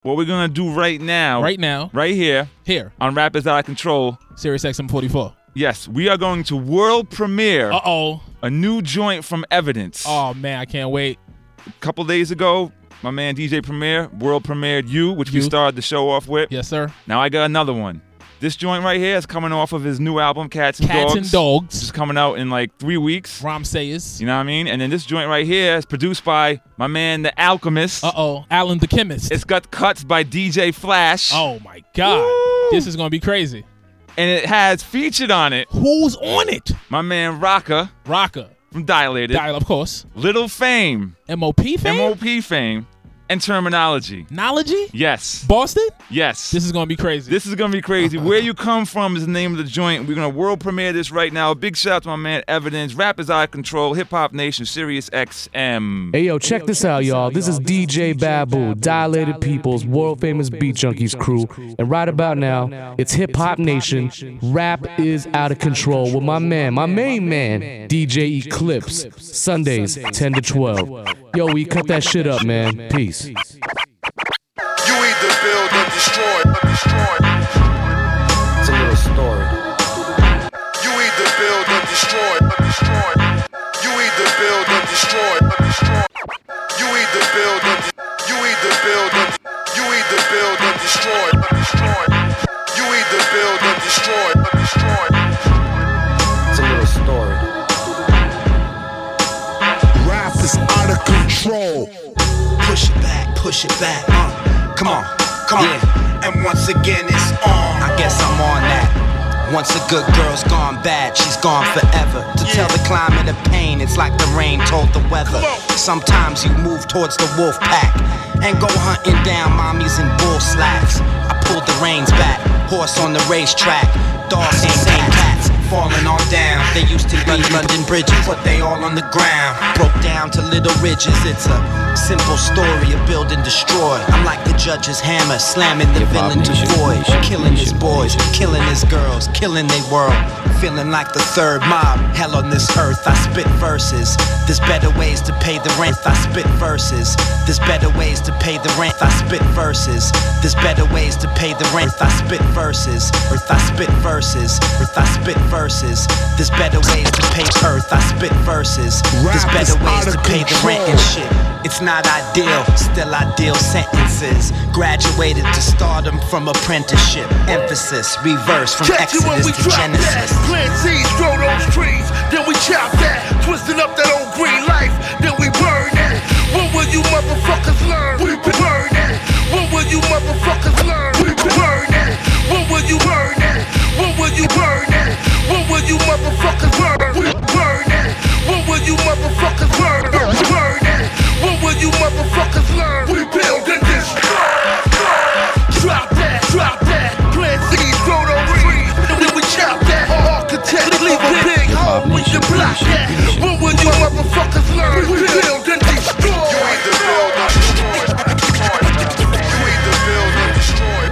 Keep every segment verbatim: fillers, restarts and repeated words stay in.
What we're going to do right now. Right now. Right here. Here. On Rappers Out of Control. Sirius X M forty-four. Yes, we are going to world premiere. Uh-oh. A new joint from Evidence. Oh, man, I can't wait. A couple days ago, my man D J Premier world premiered You, which You. we started the show off with. Yes, sir. Now I got another one. This joint right here is coming off of his new album, Cats and Cats Dogs. and Dogs. It's coming out in like three weeks. Rom Sayers. You know what I mean? And then this joint right here is produced by my man, The Alchemist. Uh-oh. Alan the Chemist. It's got cuts by D J Flash. Oh, my God. Woo. This is going to be crazy. And it has featured on it. Who's on it? My man, Rocka. Rocka. From Dilated. Dial, of course. Little Fame. M O P Fame? M O P Fame. And Terminology. Nology? Yes. Boston? Yes. This is going to be crazy. This is going to be crazy. Where You Come From is the name of the joint. We're going to world premiere this right now. A big shout out to my man Evidence, Rappers Out of Control, Hip Hop Nation, Sirius X M. Hey, yo, check this out, y'all. This is D J Babu, Dilated People's world-famous Beat Junkies crew. And right about now, it's Hip Hop Nation. Rap is Out of Control with my man, my main man, D J Eclipse. Sundays, ten to twelve. Yo, we cut that shit up, man. Peace. You either build or destroy, or destroy. It's a little story. You either build or destroy, or destroy. You either build or destroy, or destroy. You either build or de- you either build or you either build or destroy, or destroy. You either build or destroy, or destroy. It's a little story. Rap is out of control. Push it back, push it back, uh, come on, come on, yeah. And once again it's on. I guess I'm on that. Once a good girl's gone bad, she's gone forever. To yeah. tell the climate of pain, it's like the rain told the weather. Sometimes you move towards the wolf pack and go hunting down mommies in bull slacks. I pulled the reins back, horse on the racetrack, dogs ain't same cats. Falling all down, they used to be London bridges, but they all on the ground. Broke down to little ridges, it's a simple story of build and destroy. I'm like the judge's hammer, slamming the villain to void. Killing his boys, killing his girls, killing their world. Feeling like the third mob, hell on this earth. I spit verses, there's better ways to pay the rent. I spit verses, there's better ways to pay the rent. I spit verses, there's better ways to pay the rent. I spit verses, earth I spit verses, earth I spit verses. There's better ways to pay earth. I spit verses, there's better ways to pay the rent and shit. It's not ideal, still ideal sentences. Graduated to stardom from apprenticeship. Emphasis, reverse from Catch you when Exodus we to drop Genesis. That. Plant seeds, grow those trees, then we chop that. Twisting up that old green life, then we burn that. What will you motherfuckers learn? We burn that. What will you motherfuckers learn? We burn that. What will you burn that? What will you burn that? What will you motherfuckers learn? We burn that. What will you motherfuckers learn? Burn that. What will you motherfuckers learn? We build and destroy. Drop that, drop that. Plant seeds, grow those trees, then we chop that. Architect, leave a big hole when you block that. What will you motherfuckers learn? We build and destroy. You either build or destroy. You either build or destroy.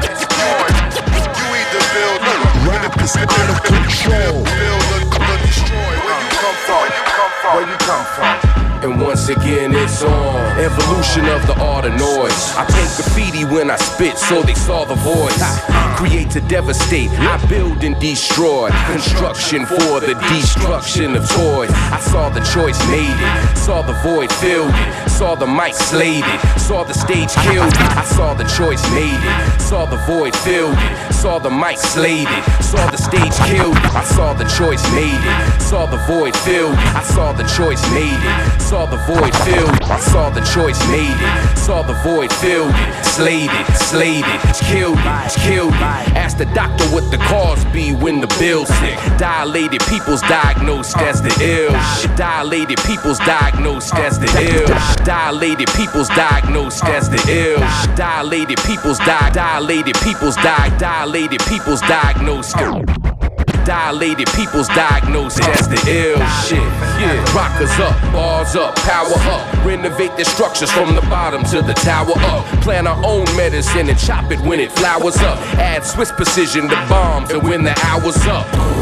You either build or rap is out of control. Build or destroy. Where you come from? Where you come from? Where you come from? And once again it's on. Evolution of the art of noise. I paint graffiti when I spit so they saw the voice. Create to devastate, I build and destroy. Construction for the destruction of toys. I saw the choice made it, saw the void filled it, saw the mic slayed it, saw the stage killed it. I saw the choice made it, saw the void filled it, saw the mic slayed it, saw the stage killed it. I saw the choice made it, saw the void filled it. I saw the choice made it, saw the void filled it. I saw the choice made it, saw the void filled it, slayed it, slayed it, killed it, killed it. Ask the doctor what the cause be when the bill's sick. Dilated people's diagnosed as the ill. Dilated people's diagnosed as the ill. Dilated people's diagnosed as the ill. Dilated people's die. Dilated people's die. Dilated people's diagnosed. Dilated people's diagnosed as the ill shit. Yeah, rockers up, bars up, power up. Renovate the structures from the bottom to the tower up. Plant our own medicine and chop it when it flowers up. Add Swiss precision to bombs and when the hour's up.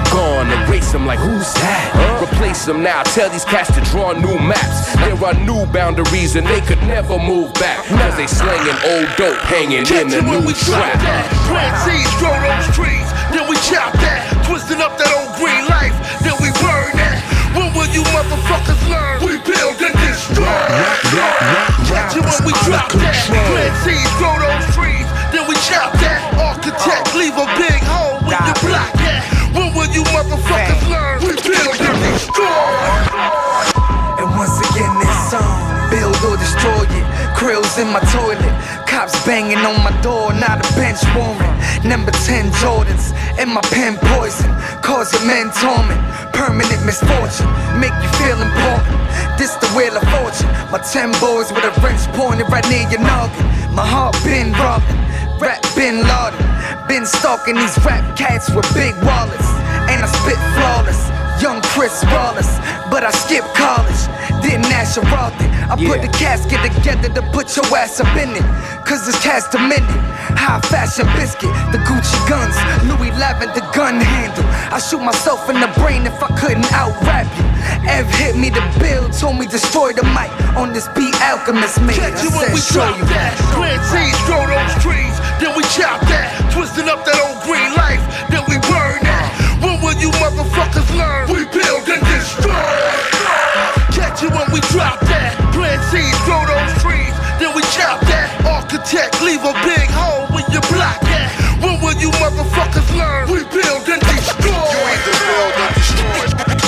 gone. Erase them like who's that? Huh? Replace them now, tell these cats to draw new maps. There are new boundaries and they could never move back. Cause they slinging old dope hanging in the new trap. Plant seeds, grow those trees, then we chop that. Twisting up that old green life, then we burn that. When will you motherfuckers learn? We build and destroy. Catch it when we drop that. Plant seeds, grow those trees, then we chop that. Architect, leave a big hole when you block that. When will you motherfuckers learn? We build and destroy. And once again this song, build or destroy it. Krills in my toilet, cops banging on my door, not a bench warrant. Number ten Jordans, and my pen poison, causing men torment. Permanent misfortune, make you feel important. This the wheel of fortune. My ten boys with a wrench pointed right near your noggin. My heart been robbing, rap been lauded. Been stalking these rap cats with big wallets. And I spit flawless, young Chris Wallace. But I skipped college, didn't ask your Rothy. I yeah. put the casket together to put your ass up in it. Cause it's cast a minute. High fashion biscuit, the Gucci guns, Louis eleven, the gun handle. I shoot myself in the brain if I couldn't out-rap you. Ev hit me the bill, told me destroy the mic. On this beat Alchemist made. Catch you when we drop that. Plant seeds, grow those trees, then we chop that. Twisting up that old green life, then we burn that. When will you motherfuckers learn? We build and destroy. Catch you when we drop that. Plant seeds, grow those trees, then we chop that. Architect, leave a big hole when you block that. When will you motherfuckers learn? We build and destroy. You either build or destroy.